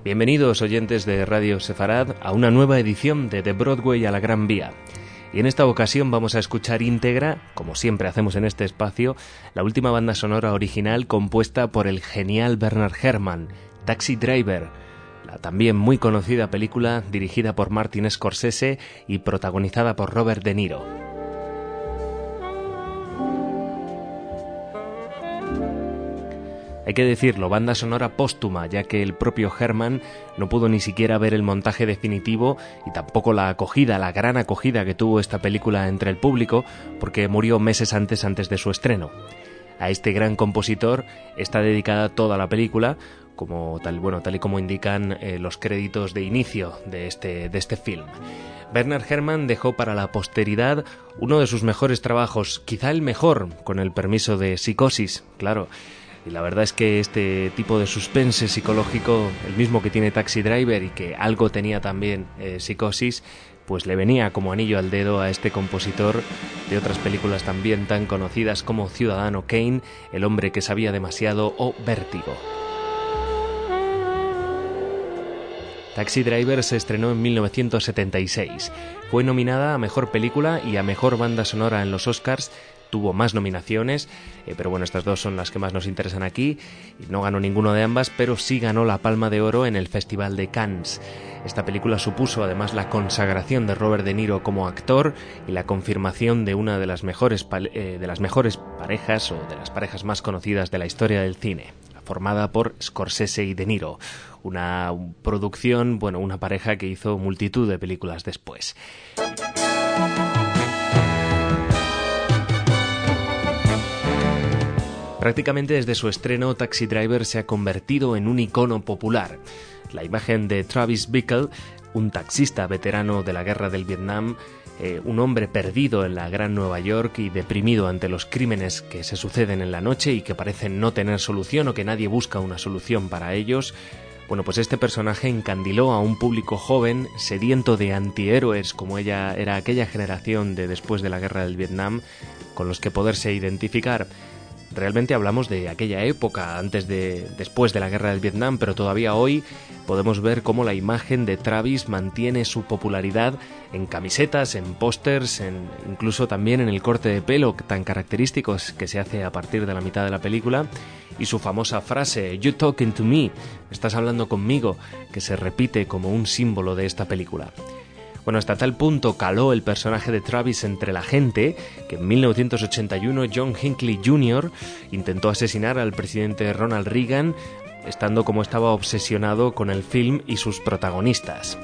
Bienvenidos, oyentes de Radio Sefarad, a una nueva edición de Broadway a la Gran Vía. Y en esta ocasión vamos a escuchar íntegra, como siempre hacemos en este espacio, la última banda sonora original compuesta por el genial Bernard Herrmann, Taxi Driver, la también muy conocida película dirigida por Martin Scorsese y protagonizada por Robert De Niro. Hay que decirlo, banda sonora póstuma, ya que el propio Herrmann no pudo ni siquiera ver el montaje definitivo y tampoco la gran acogida que tuvo esta película entre el público, porque murió meses antes de su estreno. A este gran compositor está dedicada toda la película, tal y como indican los créditos de inicio de este film. Bernard Herrmann dejó para la posteridad uno de sus mejores trabajos, quizá el mejor, con el permiso de Psicosis, claro. Y la verdad es que este tipo de suspense psicológico, el mismo que tiene Taxi Driver y que algo tenía también Psicosis, pues le venía como anillo al dedo a este compositor de otras películas también tan conocidas como Ciudadano Kane, El hombre que sabía demasiado o Vértigo. Taxi Driver se estrenó en 1976. Fue nominada a Mejor Película y a Mejor Banda Sonora en los Oscars. Tuvo más nominaciones, pero bueno, estas dos son las que más nos interesan aquí. No ganó ninguno de ambas, pero sí ganó la Palma de Oro en el Festival de Cannes. Esta película supuso además la consagración de Robert De Niro como actor y la confirmación de una de las mejores parejas o de las parejas más conocidas de la historia del cine, formada por Scorsese y De Niro. Una producción, una pareja que hizo multitud de películas después. Prácticamente desde su estreno, Taxi Driver se ha convertido en un icono popular. La imagen de Travis Bickle, un taxista veterano de la guerra del Vietnam, un hombre perdido en la gran Nueva York y deprimido ante los crímenes que se suceden en la noche y que parecen no tener solución o que nadie busca una solución para ellos. Pues este personaje encandiló a un público joven, sediento de antihéroes, como ella era aquella generación de después de la guerra del Vietnam, con los que poderse identificar. Realmente hablamos de aquella época, después de la guerra del Vietnam, pero todavía hoy podemos ver cómo la imagen de Travis mantiene su popularidad en camisetas, en pósters, incluso también en el corte de pelo tan característicos que se hace a partir de la mitad de la película, y su famosa frase, "You talking to me", estás hablando conmigo, que se repite como un símbolo de esta película. Hasta tal punto caló el personaje de Travis entre la gente que en 1981 John Hinckley Jr. intentó asesinar al presidente Ronald Reagan, estando como estaba obsesionado con el film y sus protagonistas.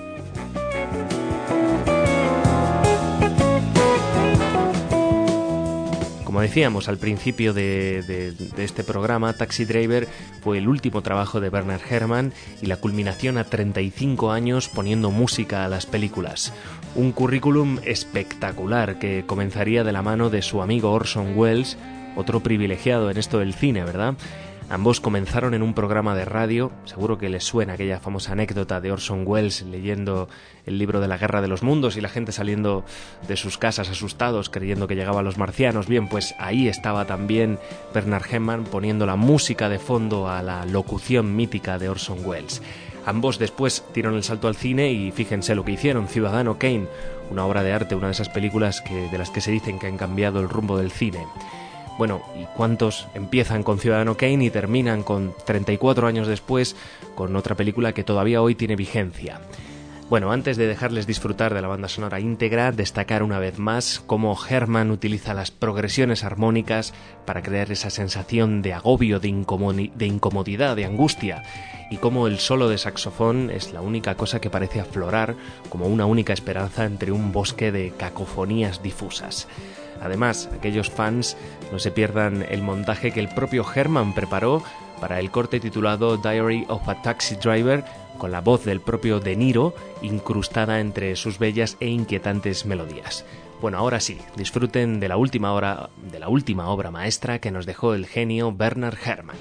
Como decíamos al principio de este programa, Taxi Driver fue el último trabajo de Bernard Herrmann y la culminación a 35 años poniendo música a las películas. Un currículum espectacular que comenzaría de la mano de su amigo Orson Welles, otro privilegiado en esto del cine, ¿verdad? Ambos comenzaron en un programa de radio. Seguro que les suena aquella famosa anécdota de Orson Welles leyendo el libro de la Guerra de los Mundos y la gente saliendo de sus casas asustados creyendo que llegaban los marcianos. Bien, pues ahí estaba también Bernard Herrmann poniendo la música de fondo a la locución mítica de Orson Welles. Ambos después dieron el salto al cine y fíjense lo que hicieron, Ciudadano Kane, una obra de arte, una de esas películas de las que se dicen que han cambiado el rumbo del cine. ¿Y cuántos empiezan con Ciudadano Kane y terminan con 34 años después con otra película que todavía hoy tiene vigencia? Antes de dejarles disfrutar de la banda sonora íntegra, destacar una vez más cómo Herrmann utiliza las progresiones armónicas para crear esa sensación de agobio, de incomodidad, de angustia, y cómo el solo de saxofón es la única cosa que parece aflorar como una única esperanza entre un bosque de cacofonías difusas. Además, aquellos fans no se pierdan el montaje que el propio Herrmann preparó para el corte titulado Diary of a Taxi Driver, con la voz del propio De Niro incrustada entre sus bellas e inquietantes melodías. Ahora sí, disfruten de la última obra maestra que nos dejó el genio Bernard Herrmann.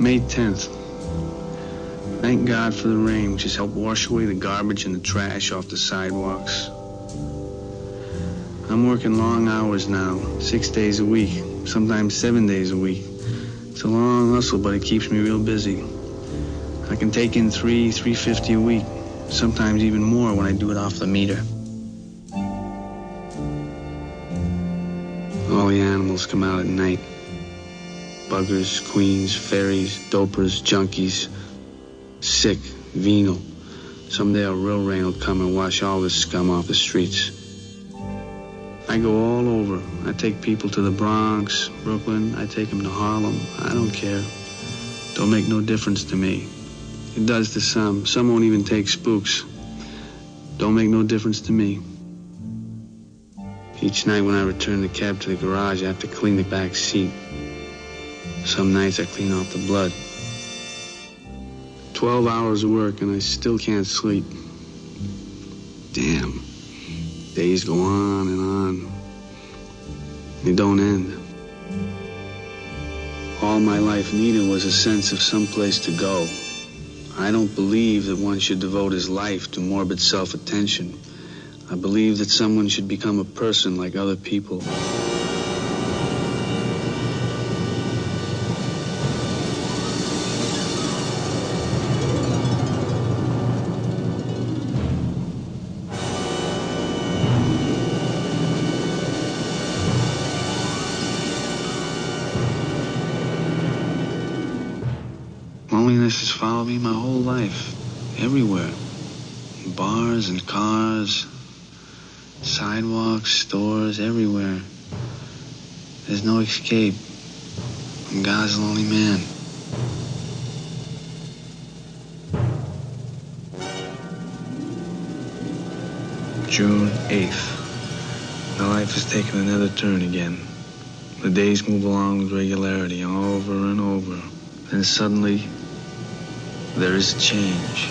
May 10th. Thank God for the rain, which has helped wash away the garbage and the trash off the sidewalks. I'm working long hours now, 6 days a week, sometimes 7 days a week. It's a long hustle, but it keeps me real busy. I can take in $350 a week, sometimes even more when I do it off the meter. All the animals come out at night. Buggers, queens, fairies, dopers, junkies, sick, venal. Someday a real rain will come and wash all this scum off the streets. I go all over. I take people to the Bronx, Brooklyn. I take them to Harlem. I don't care. Don't make no difference to me. It does to some. Some won't even take spooks. Don't make no difference to me. Each night when I return the cab to the garage, I have to clean the back seat. Some nights I clean off the blood. 12 hours of work and I still can't sleep. Damn. Days go on and on. They don't end. All my life needed was a sense of someplace to go. I don't believe that one should devote his life to morbid self-attention. I believe that someone should become a person like other people. Loneliness has followed me my whole life, everywhere. In bars and cars, sidewalks, stores, everywhere. There's no escape. I'm God's lonely man. June 8th. My life has taken another turn again. The days move along with regularity, over and over. Then suddenly, there is a change.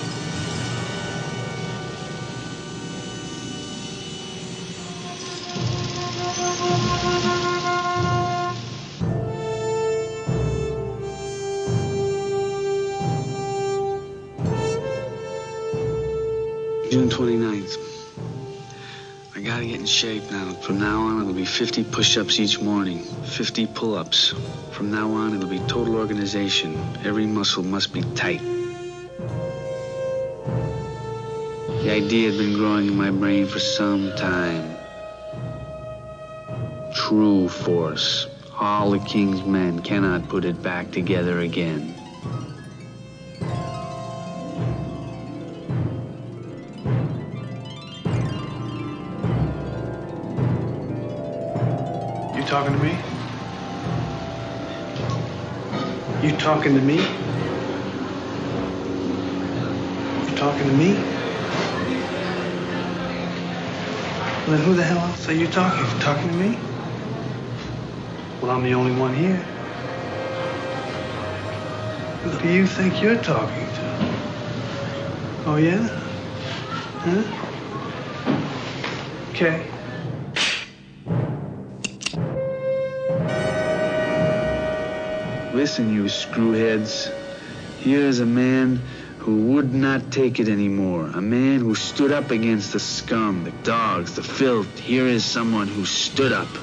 June 29th. I gotta get in shape now. From now on, it'll be 50 push-ups each morning, 50 pull-ups. From now on, it'll be total organization. Every muscle must be tight. The idea had been growing in my brain for some time. True force. All the king's men cannot put it back together again. You talking to me? You talking to me? You talking to me? Well, then who the hell else are you talking to? Talking to me? Well, I'm the only one here. Who do you think you're talking to? Oh, yeah? Huh? Okay. Listen, you screwheads. Here is a man who would not take it anymore. A man who stood up against the scum, the dogs, the filth. Here is someone who stood up.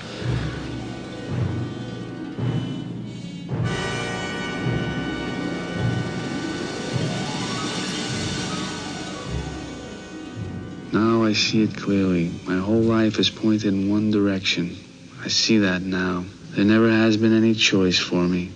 Now I see it clearly. My whole life is pointed in one direction. I see that now. There never has been any choice for me.